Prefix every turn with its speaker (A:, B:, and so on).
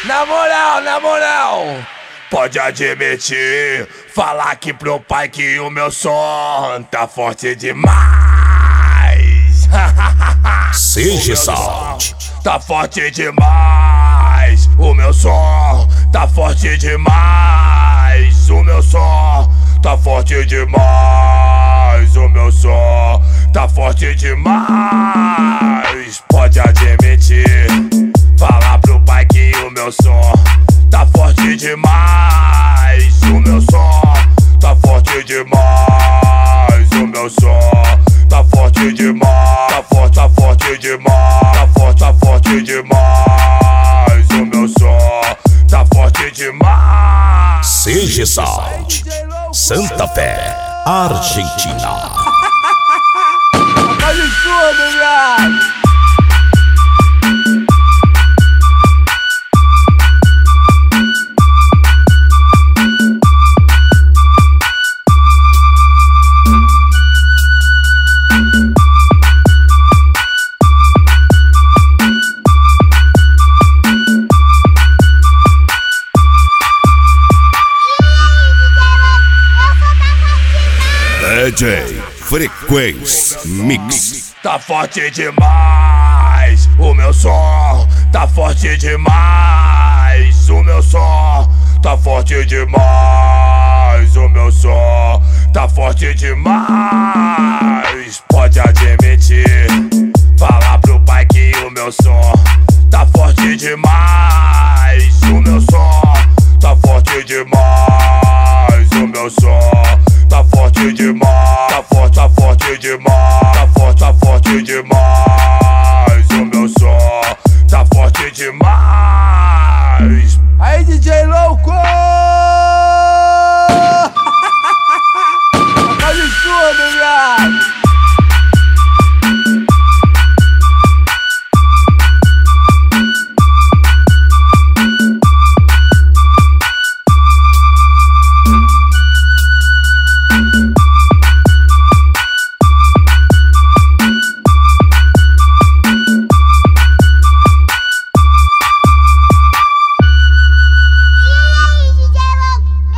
A: Na moral, pode admitir, falar aqui pro pai que o meu som tá forte demais.
B: CG Sound
A: tá forte demais. O meu som tá forte demais. O meu som tá forte demais. O meu som tá forte demais. Pode admitir, falar pro pai que o meu som tá forte demais. O meu som tá forte demais. O meu som tá forte demais. Tá forte demais. Tá forte demais. O meu som tá forte demais.
B: CG Sound, Santa Fé, Argentina.
A: Faz tudo, viado.
B: DJ Frequência Mix.
A: Tá forte demais. O meu som tá forte demais. O meu som tá forte demais. O meu som tá forte demais. Pode admitir, falar